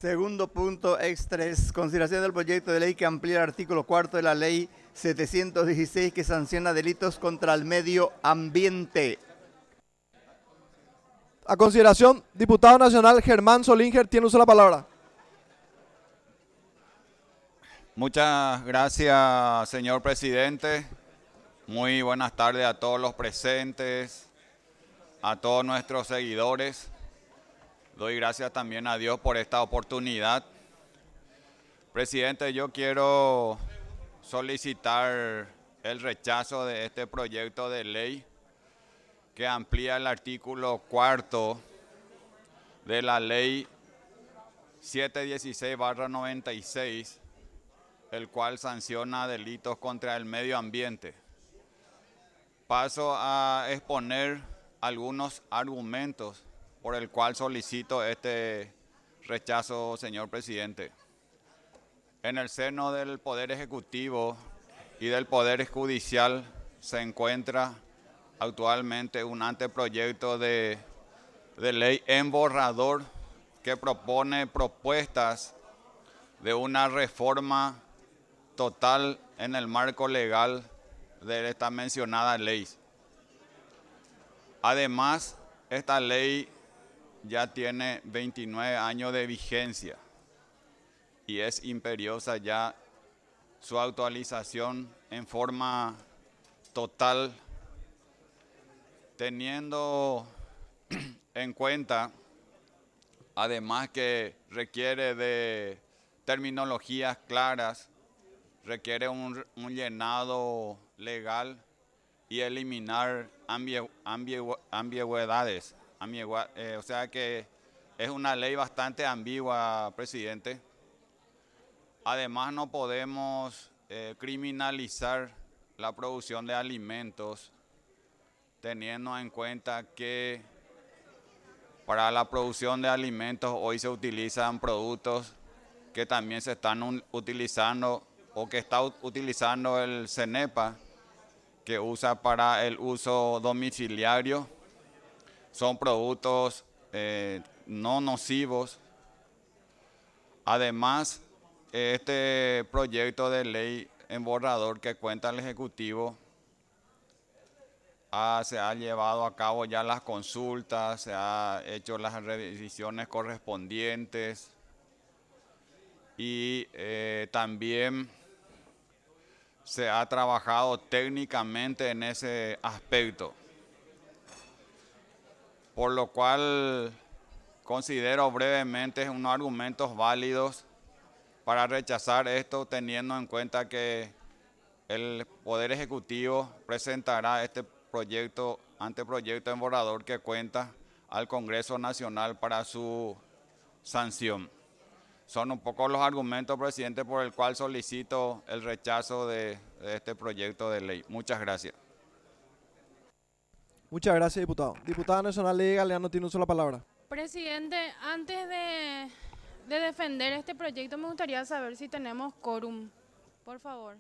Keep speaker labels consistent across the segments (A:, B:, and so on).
A: Segundo punto, ex 3, consideración del proyecto de ley que amplía el artículo 4 de la ley 716 que sanciona delitos contra el medio ambiente.
B: A consideración, diputado nacional Germán Solinger, tiene uso la palabra.
C: Muchas gracias, señor presidente. Muy buenas tardes a todos los presentes, a todos nuestros seguidores. Doy gracias también a Dios por esta oportunidad. Presidente, yo quiero solicitar el rechazo de este proyecto de ley que amplía el artículo 4 de la ley 716/96, el cual sanciona delitos contra el medio ambiente. Paso a exponer algunos argumentos por el cual solicito este rechazo, señor presidente. En el seno del Poder Ejecutivo y del Poder Judicial se encuentra actualmente un anteproyecto de ley en borrador que propone propuestas de una reforma total en el marco legal de esta mencionada ley. Además, esta ley ya tiene 29 años de vigencia y es imperiosa ya su actualización en forma total, teniendo en cuenta, además que requiere de terminologías claras, requiere un llenado legal y eliminar ambigüedades. O sea que es una ley bastante ambigua, presidente. Además, no podemos criminalizar la producción de alimentos, teniendo en cuenta que para la producción de alimentos hoy se utilizan productos que también se están utilizando o que está utilizando el CENEPA, que usa para el uso domiciliario. Son productos no nocivos. Además, este proyecto de ley en borrador que cuenta el Ejecutivo se ha llevado a cabo ya las consultas, se han hecho las revisiones correspondientes y también se ha trabajado técnicamente en ese aspecto. Por lo cual considero brevemente unos argumentos válidos para rechazar esto, teniendo en cuenta que el Poder Ejecutivo presentará este anteproyecto en borrador que cuenta al Congreso Nacional para su sanción. Son un poco los argumentos, presidente, por el cual solicito el rechazo de este proyecto de ley. Muchas gracias.
B: Muchas gracias, diputado. Diputada nacional Lady Galeano tiene uso la palabra.
D: Presidente, antes de defender este proyecto me gustaría saber si tenemos quórum, por favor.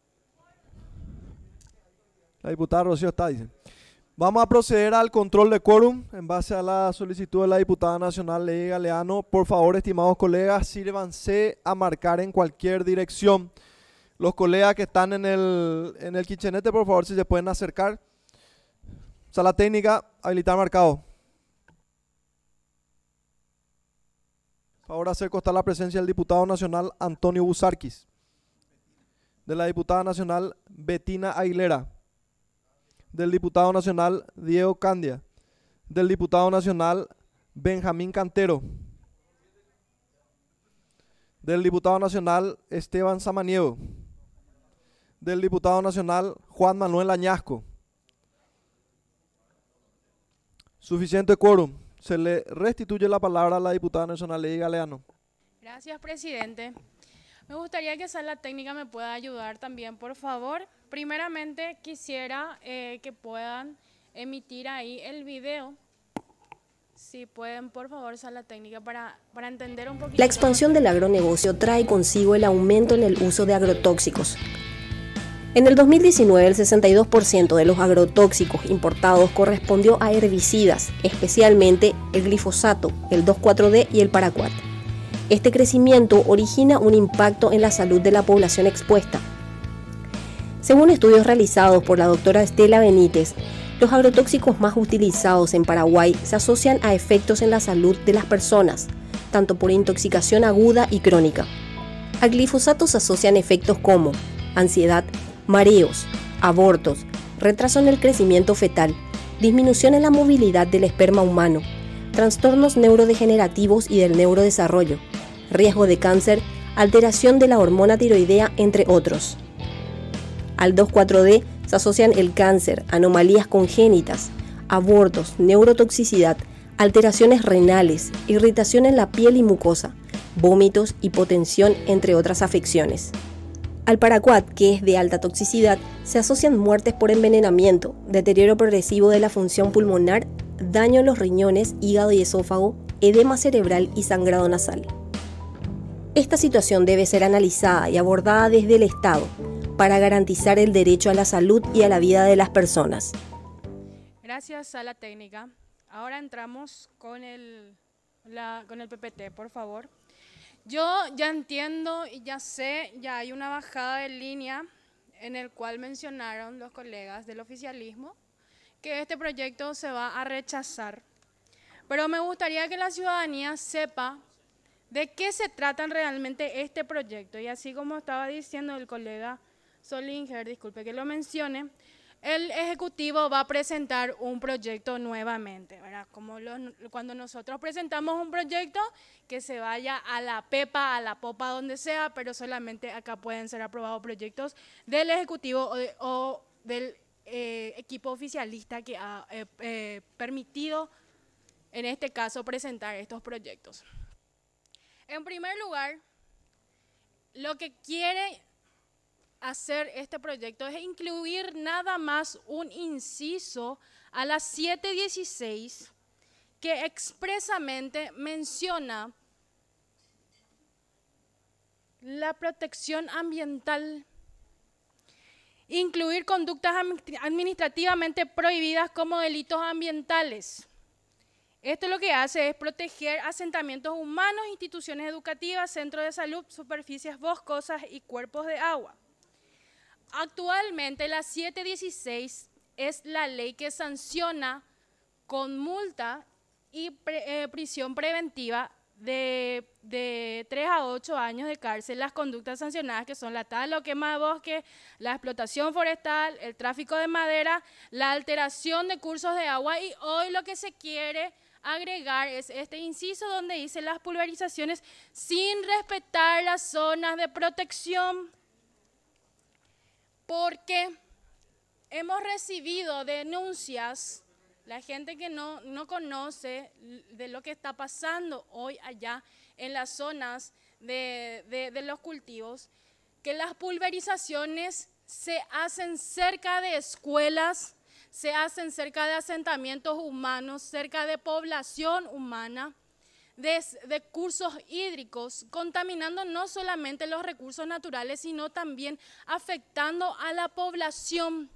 B: La diputada Rocío está, dice. Vamos a proceder al control de quórum en base a la solicitud de la diputada nacional Lady Galeano. Por favor, estimados colegas, sírvanse a marcar en cualquier dirección. Los colegas que están en el kitchenete, por favor, si se pueden acercar. Sala técnica, habilitar marcado. Por favor, hacer constar la presencia del diputado nacional Antonio Busarquis. De la diputada nacional Betina Aguilera. Del diputado nacional Diego Candia, del diputado nacional Benjamín Cantero, del diputado nacional Esteban Samaniego, del diputado nacional Juan Manuel Añasco. Suficiente quórum. Se le restituye la palabra a la diputada nacional Lady Galeano.
D: Gracias, presidente. Me gustaría que Sala Técnica me pueda ayudar también, por favor. Primeramente, quisiera que puedan emitir ahí el video. Si pueden, por favor, Sala Técnica, para entender un poquito.
E: La expansión del agronegocio trae consigo el aumento en el uso de agrotóxicos. En el 2019, el 62% de los agrotóxicos importados correspondió a herbicidas, especialmente el glifosato, el 2,4-D y el paraquat. Este crecimiento origina un impacto en la salud de la población expuesta. Según estudios realizados por la doctora Estela Benítez, los agrotóxicos más utilizados en Paraguay se asocian a efectos en la salud de las personas, tanto por intoxicación aguda y crónica. Al glifosato se asocian efectos como ansiedad, mareos, abortos, retraso en el crecimiento fetal, disminución en la movilidad del esperma humano, trastornos neurodegenerativos y del neurodesarrollo, riesgo de cáncer, alteración de la hormona tiroidea, entre otros. Al 2,4-D se asocian el cáncer, anomalías congénitas, abortos, neurotoxicidad, alteraciones renales, irritación en la piel y mucosa, vómitos, hipotensión, entre otras afecciones. Al paraquat, que es de alta toxicidad, se asocian muertes por envenenamiento, deterioro progresivo de la función pulmonar, daño en los riñones, hígado y esófago, edema cerebral y sangrado nasal. Esta situación debe ser analizada y abordada desde el Estado para garantizar el derecho a la salud y a la vida de las personas.
D: Gracias, Sala Técnica. Ahora entramos con el PPT, por favor. Yo ya entiendo y ya sé, ya hay una bajada de línea en el cual mencionaron los colegas del oficialismo que este proyecto se va a rechazar. Pero me gustaría que la ciudadanía sepa de qué se trata realmente este proyecto. Y así como estaba diciendo el colega Solinger, disculpe que lo mencione, el Ejecutivo va a presentar un proyecto nuevamente, ¿verdad? Como cuando nosotros presentamos un proyecto, que se vaya a la PEPA, a la POPA, donde sea, pero solamente acá pueden ser aprobados proyectos del Ejecutivo o del equipo oficialista que ha permitido, en este caso, presentar estos proyectos. En primer lugar, lo que quiere hacer este proyecto es incluir nada más un inciso a la 716 que expresamente menciona la protección ambiental, incluir conductas administrativamente prohibidas como delitos ambientales. Esto lo que hace es proteger asentamientos humanos, instituciones educativas, centros de salud, superficies boscosas y cuerpos de agua. Actualmente la 716 es la ley que sanciona con multa y prisión preventiva de 3 a 8 años de cárcel las conductas sancionadas, que son la tala o quema de bosque, la explotación forestal, el tráfico de madera, la alteración de cursos de agua, y hoy lo que se quiere agregar es este inciso donde dice las pulverizaciones sin respetar las zonas de protección. Porque hemos recibido denuncias, la gente que no conoce de lo que está pasando hoy allá en las zonas de los cultivos, que las pulverizaciones se hacen cerca de escuelas, se hacen cerca de asentamientos humanos, cerca de población humana, de cursos hídricos, contaminando no solamente los recursos naturales, sino también afectando a la población.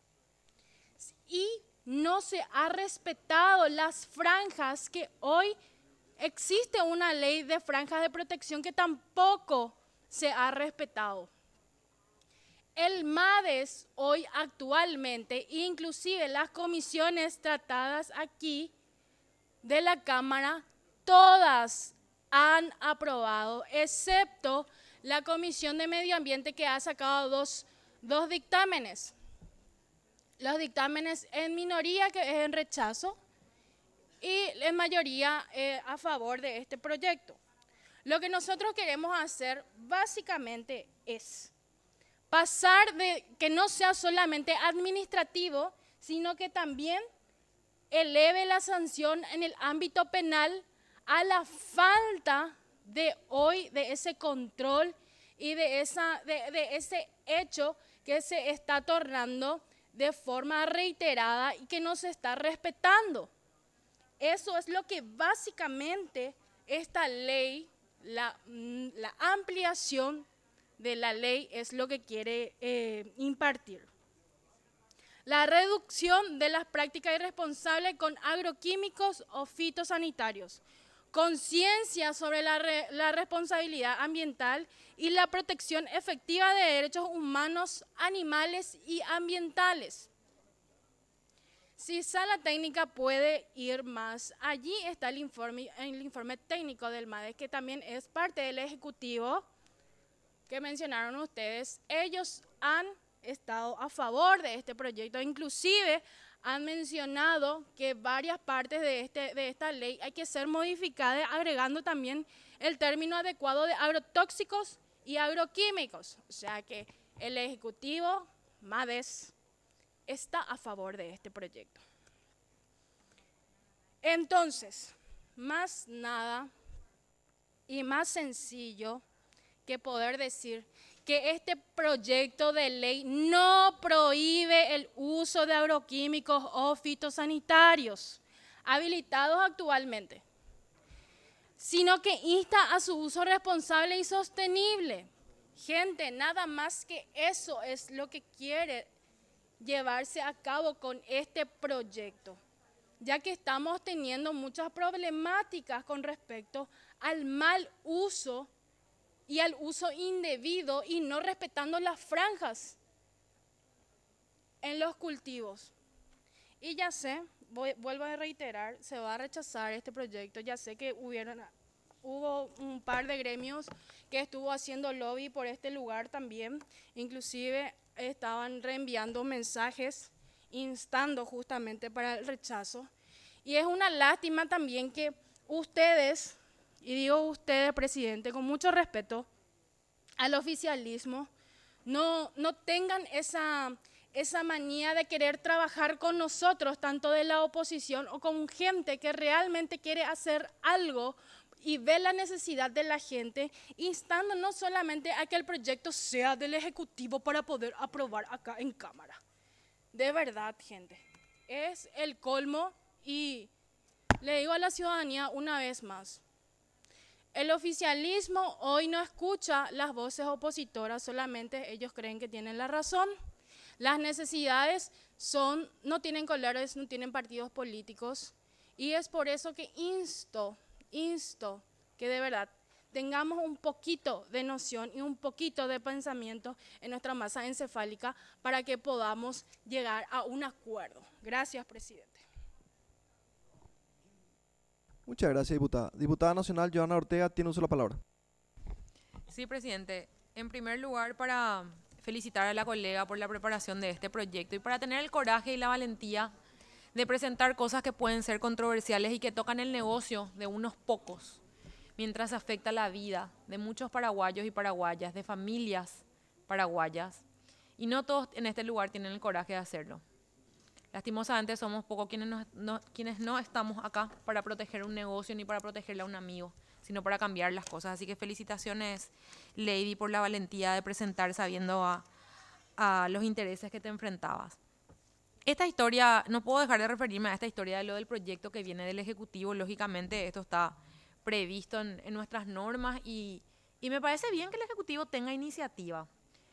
D: Y no se ha respetado las franjas, que hoy existe una ley de franjas de protección que tampoco se ha respetado. El MADES hoy actualmente, inclusive las comisiones tratadas aquí de la Cámara, todas han aprobado, excepto la Comisión de Medio Ambiente, que ha sacado dos dictámenes. Los dictámenes en minoría, que es en rechazo, y en mayoría a favor de este proyecto. Lo que nosotros queremos hacer básicamente es pasar de que no sea solamente administrativo, sino que también eleve la sanción en el ámbito penal a la falta de hoy de ese control y de ese hecho que se está tornando de forma reiterada y que no se está respetando. Eso es lo que básicamente esta ley, la ampliación de la ley, es lo que quiere impartir. La reducción de las prácticas irresponsables con agroquímicos o fitosanitarios. conciencia sobre la responsabilidad ambiental y la protección efectiva de derechos humanos, animales y ambientales. Si Sala Técnica puede ir más, allí está el informe técnico del MADES, que también es parte del Ejecutivo que mencionaron ustedes. Ellos han estado a favor de este proyecto, inclusive han mencionado que varias partes de esta ley hay que ser modificadas, agregando también el término adecuado de agrotóxicos y agroquímicos. O sea que el Ejecutivo, MADES, está a favor de este proyecto. Entonces, más nada y más sencillo que poder decir que este proyecto de ley no prohíbe el uso de agroquímicos o fitosanitarios habilitados actualmente, sino que insta a su uso responsable y sostenible. Gente, nada más que eso es lo que quiere llevarse a cabo con este proyecto, ya que estamos teniendo muchas problemáticas con respecto al mal uso y al uso indebido y no respetando las franjas en los cultivos. Y ya sé, vuelvo a reiterar, se va a rechazar este proyecto. Ya sé que hubo un par de gremios que estuvo haciendo lobby por este lugar también, inclusive estaban reenviando mensajes instando justamente para el rechazo. Y es una lástima también que ustedes, y digo ustedes, presidente, con mucho respeto al oficialismo, no tengan esa manía de querer trabajar con nosotros, tanto de la oposición o con gente que realmente quiere hacer algo y ve la necesidad de la gente, instando no solamente a que el proyecto sea del Ejecutivo para poder aprobar acá en Cámara. De verdad, gente, es el colmo. Y le digo a la ciudadanía una vez más, el oficialismo hoy no escucha las voces opositoras, solamente ellos creen que tienen la razón. Las necesidades no tienen colores, no tienen partidos políticos, y es por eso que insto que de verdad tengamos un poquito de noción y un poquito de pensamiento en nuestra masa encefálica para que podamos llegar a un acuerdo. Gracias, presidente.
B: Muchas gracias, diputada. Diputada nacional Johanna Ortega, tiene uso la palabra.
F: Sí, presidente. En primer lugar, para felicitar a la colega por la preparación de este proyecto y para tener el coraje y la valentía de presentar cosas que pueden ser controversiales y que tocan el negocio de unos pocos, mientras afecta la vida de muchos paraguayos y paraguayas, de familias paraguayas, y no todos en este lugar tienen el coraje de hacerlo. Lastimosamente somos pocos quienes no estamos acá para proteger un negocio ni para protegerle a un amigo, sino para cambiar las cosas. Así que felicitaciones, Lady, por la valentía de presentar sabiendo a los intereses que te enfrentabas. Esta historia, no puedo dejar de referirme a esta historia de lo del proyecto que viene del Ejecutivo. Lógicamente esto está previsto en nuestras normas y me parece bien que el Ejecutivo tenga iniciativa.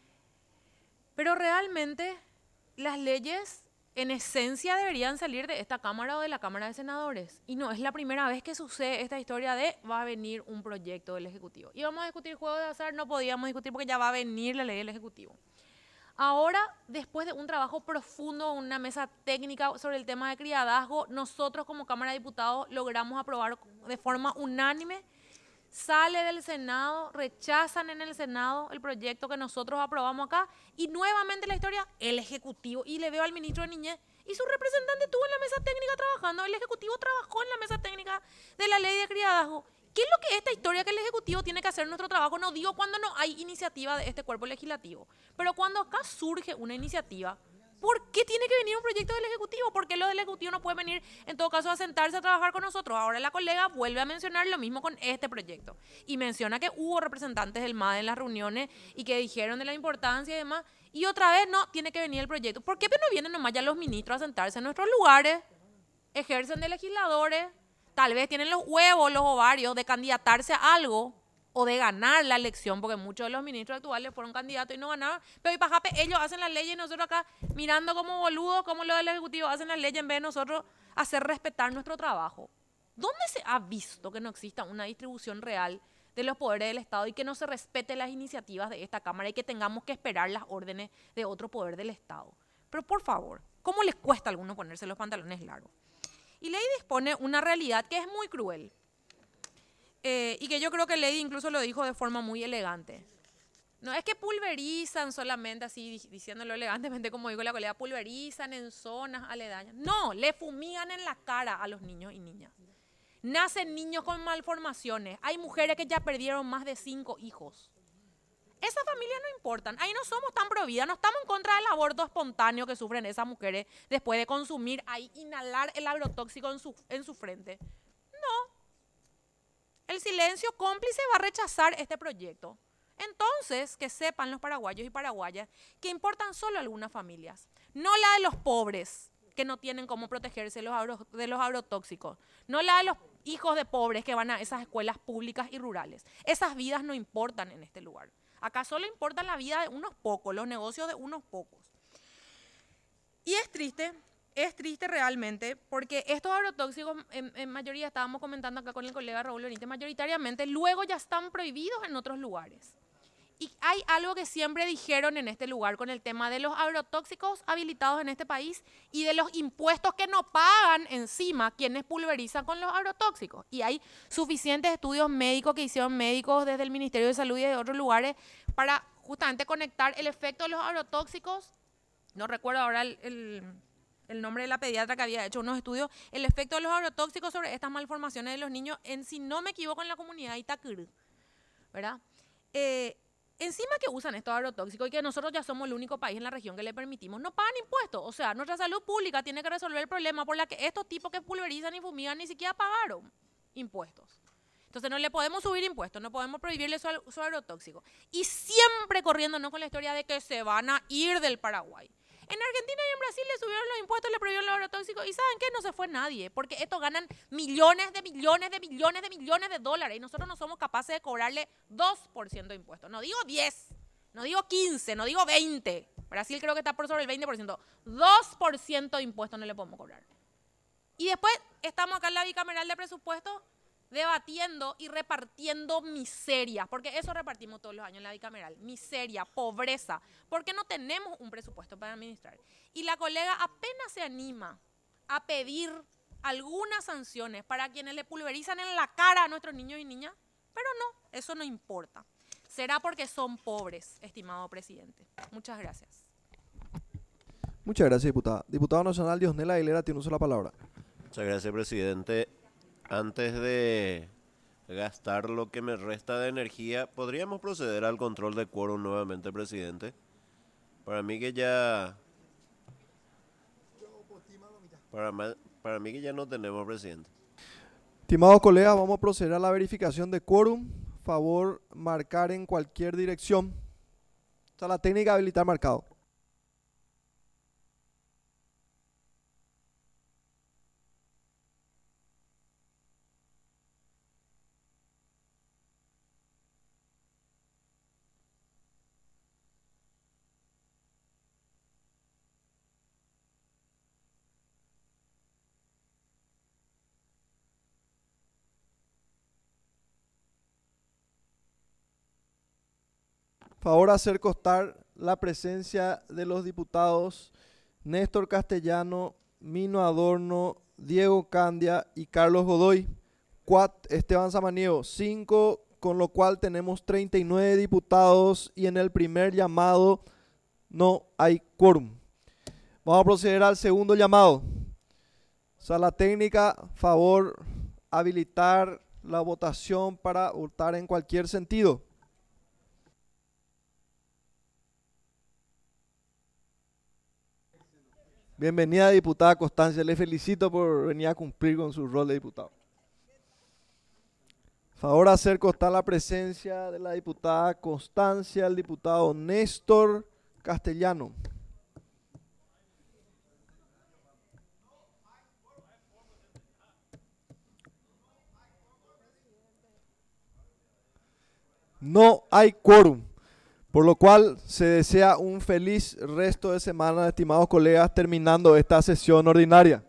F: Pero realmente las leyes en esencia deberían salir de esta Cámara o de la Cámara de Senadores. Y no es la primera vez que sucede esta historia de va a venir un proyecto del Ejecutivo. Y vamos a discutir juego de azar, no podíamos discutir porque ya va a venir la ley del Ejecutivo. Ahora, después de un trabajo profundo, una mesa técnica sobre el tema de criadazgo, nosotros como Cámara de Diputados logramos aprobar de forma unánime. Sale del Senado, rechazan en el Senado el proyecto que nosotros aprobamos acá y nuevamente la historia, el Ejecutivo. Y le veo al ministro de Niñez y su representante estuvo en la mesa técnica trabajando. El Ejecutivo trabajó en la mesa técnica de la ley de criadazgo. ¿Qué es lo que es esta historia que el Ejecutivo tiene que hacer nuestro trabajo? No digo cuando no hay iniciativa de este cuerpo legislativo, pero cuando acá surge una iniciativa, ¿por qué tiene que venir un proyecto del Ejecutivo? ¿Por qué los del Ejecutivo no pueden venir, en todo caso, a sentarse a trabajar con nosotros? Ahora la colega vuelve a mencionar lo mismo con este proyecto. Y menciona que hubo representantes del MADE en las reuniones y que dijeron de la importancia y demás. Y otra vez, no, tiene que venir el proyecto. ¿Por qué no vienen nomás ya los ministros a sentarse en nuestros lugares? Ejercen de legisladores. Tal vez tienen los huevos, los ovarios de candidatarse a algo o de ganar la elección, porque muchos de los ministros actuales fueron candidatos y no ganaron, pero y pajape, ellos hacen la ley y nosotros acá mirando como boludos, como los del Ejecutivo hacen la ley en vez de nosotros hacer respetar nuestro trabajo. ¿Dónde se ha visto que no exista una distribución real de los poderes del Estado y que no se respete las iniciativas de esta Cámara y que tengamos que esperar las órdenes de otro poder del Estado? Pero por favor, ¿cómo les cuesta a algunos ponerse los pantalones largos? Y Ley dispone una realidad que es muy cruel y que yo creo que Ley incluso lo dijo de forma muy elegante. No es que pulverizan solamente así, diciéndolo elegantemente, como digo la colega, pulverizan en zonas aledañas. No, le fumigan en la cara a los niños y niñas. Nacen niños con malformaciones. Hay mujeres que ya perdieron más de 5 hijos. Esas familias no importan. Ahí no somos tan prohibidas. No estamos en contra del aborto espontáneo que sufren esas mujeres después de consumir, ahí inhalar el agrotóxico en su frente. No. El silencio cómplice va a rechazar este proyecto. Entonces, que sepan los paraguayos y paraguayas que importan solo algunas familias, no la de los pobres que no tienen cómo protegerse de los agrotóxicos, no la de los hijos de pobres que van a esas escuelas públicas y rurales. Esas vidas no importan en este lugar. Acá solo importa la vida de unos pocos, los negocios de unos pocos. Y es triste realmente, porque estos agrotóxicos, en mayoría, estábamos comentando acá con el colega Raúl Benítez, mayoritariamente luego ya están prohibidos en otros lugares. Y hay algo que siempre dijeron en este lugar con el tema de los agrotóxicos habilitados en este país y de los impuestos que no pagan encima quienes pulverizan con los agrotóxicos. Y hay suficientes estudios médicos que hicieron médicos desde el Ministerio de Salud y de otros lugares para justamente conectar el efecto de los agrotóxicos. No recuerdo ahora el nombre de la pediatra que había hecho unos estudios, el efecto de los agrotóxicos sobre estas malformaciones de los niños en, si no me equivoco, en la comunidad de Itacurú, ¿verdad? Encima que usan estos agrotóxicos y que nosotros ya somos el único país en la región que le permitimos, no pagan impuestos. O sea, nuestra salud pública tiene que resolver el problema por la que estos tipos que pulverizan y fumigan ni siquiera pagaron impuestos. Entonces no le podemos subir impuestos, no podemos prohibirle su agrotóxico. Y siempre corriéndonos con la historia de que se van a ir del Paraguay. En Argentina y en Brasil le subieron los impuestos, le prohibieron los agrotóxicos y ¿saben qué? No se fue nadie, porque estos ganan millones de dólares y nosotros no somos capaces de cobrarle 2% de impuestos. No digo 10, no digo 15, no digo 20. Brasil creo que está por sobre el 20%. 2% de impuestos no le podemos cobrar. Y después estamos acá en la bicameral de presupuestos debatiendo y repartiendo miserias, porque eso repartimos todos los años en la bicameral, miseria, pobreza, porque no tenemos un presupuesto para administrar. Y la colega apenas se anima a pedir algunas sanciones para quienes le pulverizan en la cara a nuestros niños y niñas, pero no, eso no importa. Será porque son pobres, estimado presidente. Muchas gracias.
B: Muchas gracias, diputada. Diputado nacional Diosnel Aguilera tiene uso la palabra.
G: Muchas gracias, presidente. Antes de gastar lo que me resta de energía, ¿podríamos proceder al control de quórum nuevamente, presidente? Para mí que ya... Para mí que ya no tenemos presidente.
B: Estimados colegas, vamos a proceder a la verificación de quórum. Favor marcar en cualquier dirección. Está la técnica de habilitar marcado. Favor hacer constar la presencia de los diputados Néstor Castellano, Mino Adorno, Diego Candia y Carlos Godoy. Esteban Samaniego, 5, con lo cual tenemos 39 diputados y en el primer llamado no hay quórum. Vamos a proceder al segundo llamado. Sala técnica, favor habilitar la votación para votar en cualquier sentido. Bienvenida, diputada Constancia. Le felicito por venir a cumplir con su rol de diputado. Favor hacer constar la presencia de la diputada Constancia, el diputado Néstor Castellano. No hay quórum. Por lo cual se desea un feliz resto de semana, estimados colegas, terminando esta sesión ordinaria.